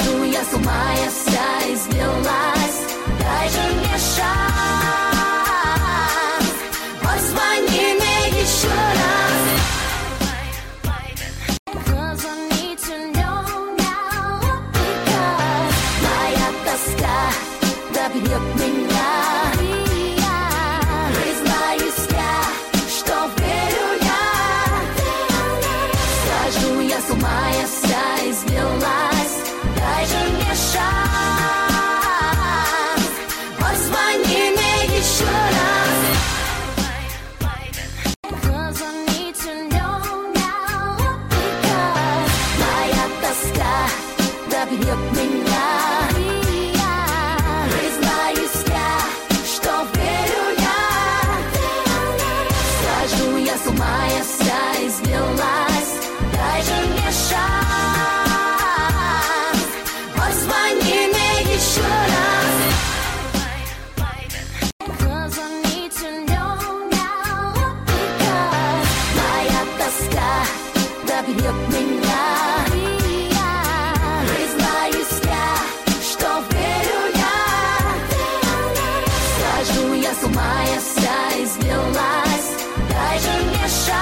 Схожу я с ума, я вся извелась. Дай же мне шанс, позвони мне еще раз. Cause I need to know now, because моя тоска добьет меня. Признаюсь я, что верю я. Схожу я с ума, я вся извелась. Дай же мне шанс, позвони мне еще раз. Cause I need to know now, because моя тоска добьет меня. Признаюсь я, что верю я. Схожу я с ума, я вся извелась. Дай же мне шанс, позвони мне еще раз. Cause I need to know now, because моя тоска добьет меня.